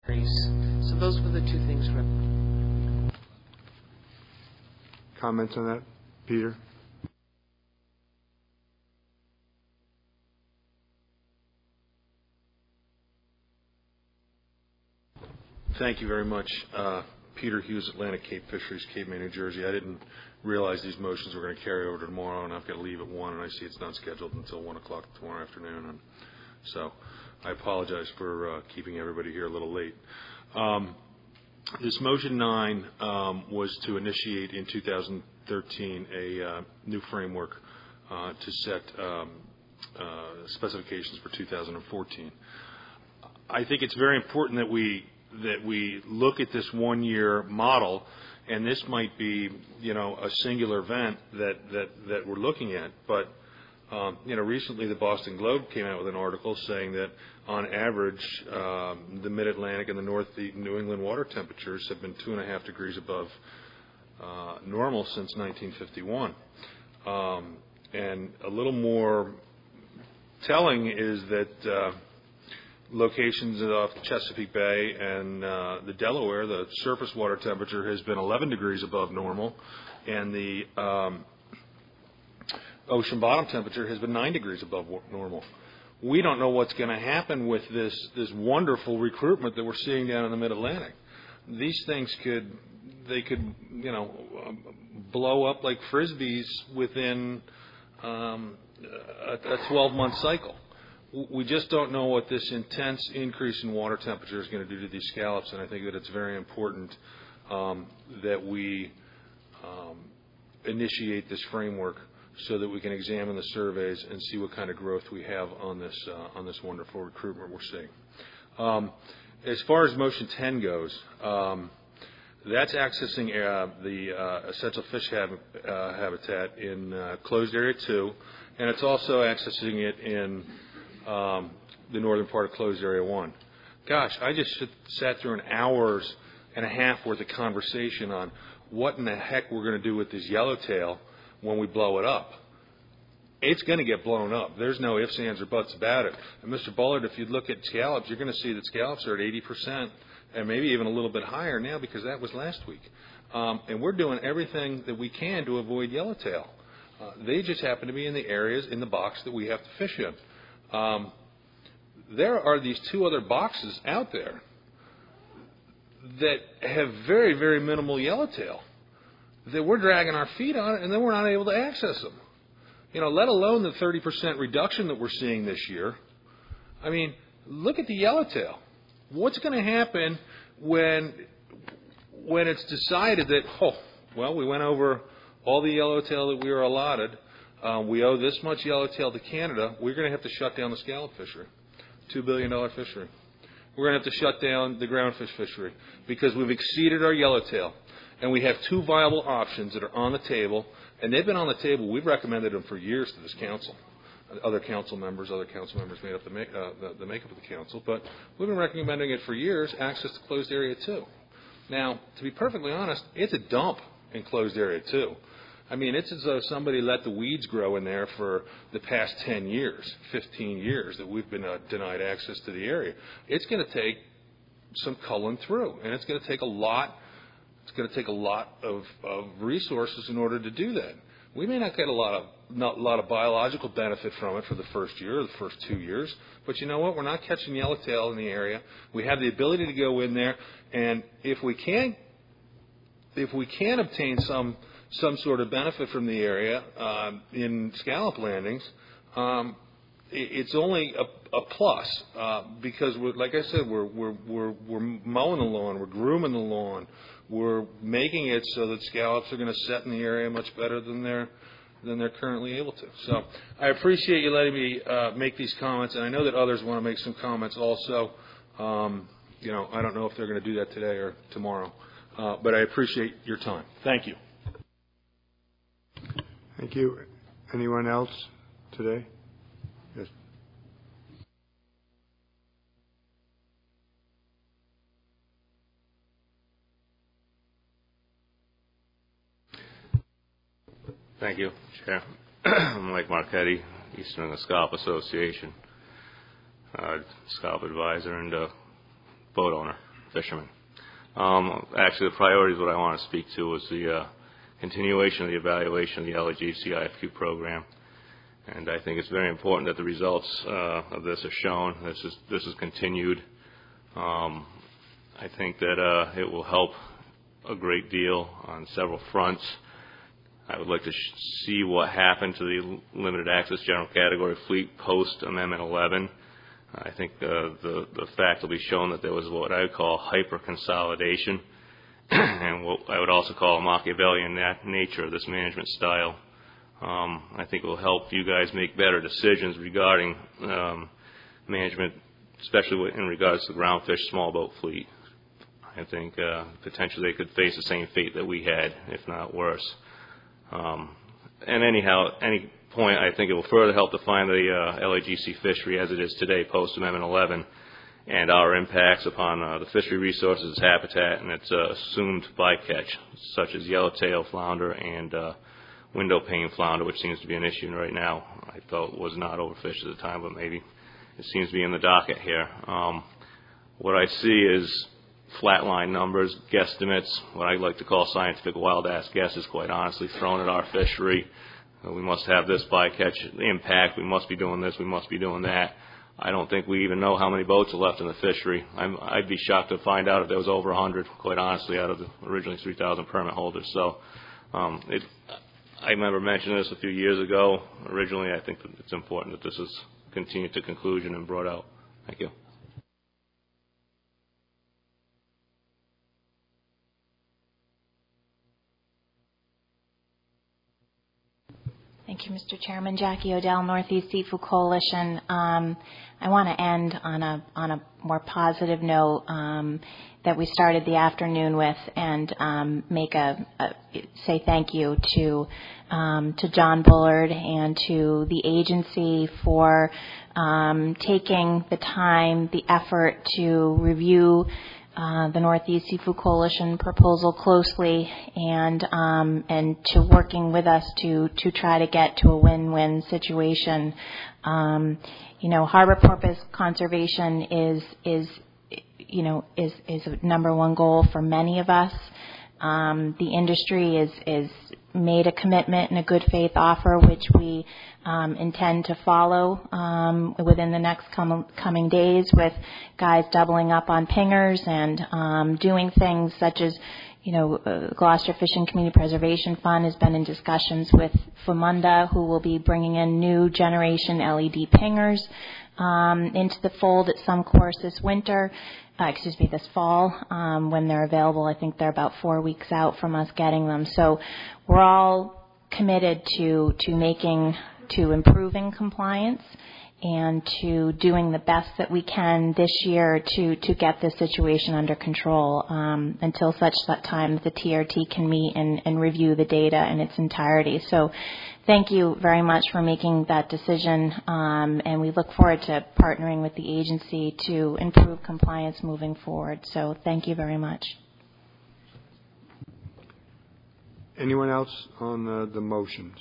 So those were the two things. Comments on that, Peter? Thank you very much. Peter Hughes, Atlantic Cape Fisheries, Cape May, New Jersey. I didn't realize these motions were going to carry over to tomorrow, and I've got to leave at 1, and I see it's not scheduled until 1 o'clock tomorrow afternoon. And so I apologize for keeping everybody here a little late. This motion 9 was to initiate in 2013 a new framework to set specifications for 2014. I think it's very important that we look at this one-year model, and this might be, a singular event that we're looking at. But, recently the Boston Globe came out with an article saying that on average, the Mid-Atlantic and the North New England water temperatures have been 2.5 degrees above normal since 1951. And a little more telling is that locations off Chesapeake Bay and the Delaware, the surface water temperature has been 11 degrees above normal, and the ocean bottom temperature has been 9 degrees above normal. We don't know what's going to happen with this wonderful recruitment that we're seeing down in the Mid-Atlantic. These things could blow up like frisbees within a 12-month cycle. We just don't know what this intense increase in water temperature is going to do to these scallops, and I think that it's very important that we initiate this framework so that we can examine the surveys and see what kind of growth we have on this wonderful recruitment we're seeing. As far as Motion 10 goes, that's accessing the essential fish habitat in Closed Area 2, and it's also accessing it in the northern part of Closed Area 1. Gosh, I just sat through an hour's and a half worth of conversation on what in the heck we're going to do with this yellowtail when we blow it up. It's going to get blown up. There's no ifs, ands, or buts about it. And Mr. Bullard, if you look at scallops, you're going to see that scallops are at 80% and maybe even a little bit higher now because that was last week. And we're doing everything that we can to avoid yellowtail. They just happen to be in the areas in the box that we have to fish in. There are these two other boxes out there that have very, very minimal yellowtail that we're dragging our feet on, and then we're not able to access them. Let alone the 30% reduction that we're seeing this year. I mean, look at the yellowtail. What's going to happen when it's decided that, we went over all the yellowtail that we were allotted. We owe this much yellowtail to Canada. We're going to have to shut down the scallop fishery, $2 billion fishery. We're going to have to shut down the groundfish fishery because we've exceeded our yellowtail. And we have two viable options that are on the table, and they've been on the table. We've recommended them for years to this council. Other council members made up the makeup of the council, but we've been recommending it for years, access to Closed Area 2. Now, to be perfectly honest, it's a dump in Closed Area 2. I mean, it's as though somebody let the weeds grow in there for the past 10 years, 15 years that we've been denied access to the area. It's going to take some culling through, and it's going to take a lot of resources in order to do that. We may not get a lot of biological benefit from it for the first year or the first 2 years, but you know what? We're not catching yellowtail in the area. We have the ability to go in there, and if we can obtain some sort of benefit from the area in scallop landings, it's only a plus because, like I said, we're mowing the lawn, we're grooming the lawn, we're making it so that scallops are going to set in the area much better than they're currently able to. So I appreciate you letting me make these comments, and I know that others want to make some comments also. I don't know if they're going to do that today or tomorrow, but I appreciate your time. Thank you. Thank you. Anyone else today? Yes. Thank you, Chair. I'm Mike Marchetti, Eastern New England Scallop Association, scallop advisor and boat owner. fishermen. Actually, the priorities what I want to speak to is the continuation of the evaluation of the LAGC IFQ program. And I think it's very important that the results of this are shown. This is continued. I think that it will help a great deal on several fronts. I would like to see what happened to the limited access general category fleet post Amendment 11. I think the fact will be shown that there was what I would call hyper consolidation, and what I would also call a Machiavellian nature of this management style. I think it will help you guys make better decisions regarding management, especially in regards to the groundfish small boat fleet. I think potentially they could face the same fate that we had, if not worse. And anyhow, any point, I think it will further help define the LAGC fishery as it is today, post-Amendment 11, and our impacts upon the fishery resources, its habitat, and its assumed bycatch, such as yellowtail flounder and window pane flounder, which seems to be an issue right now. I thought was not overfished at the time, but maybe it seems to be in the docket here. What I see is flatline numbers, guesstimates, what I like to call scientific wild-ass guesses, quite honestly, thrown at our fishery. We must have this bycatch impact. We must be doing this. We must be doing that. I don't think we even know how many boats are left in the fishery. I'd be shocked to find out if there was over 100, quite honestly, out of the originally 3,000 permit holders. So I remember mentioning this a few years ago. Originally, I think that it's important that this is continued to conclusion and brought out. Thank you. Thank you, Mr. Chairman. Jackie Odell, Northeast Seafood Coalition. I want to end on a more positive note that we started the afternoon with, and say thank you to John Bullard and to the agency for taking the time, the effort to review the Northeast Seafood Coalition proposal closely, and to working with us to try to get to a win-win situation. Harbor porpoise conservation is a number one goal for many of us. The industry is made a commitment and a good faith offer, which we intend to follow within the next coming days, with guys doubling up on pingers and doing things such as, Gloucester Fishing Community Preservation Fund has been in discussions with Famunda, who will be bringing in new generation LED pingers into the fold at some course this fall, when they're available. I think they're about 4 weeks out from us getting them. So we're all committed to improving compliance and to doing the best that we can this year to get this situation under control until such time that the TRT can meet and review the data in its entirety. So thank you very much for making that decision, and we look forward to partnering with the agency to improve compliance moving forward. So thank you very much. Anyone else on the motions?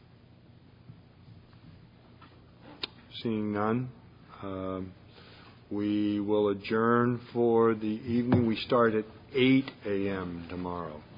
Seeing none, we will adjourn for the evening. We start at 8 a.m. tomorrow.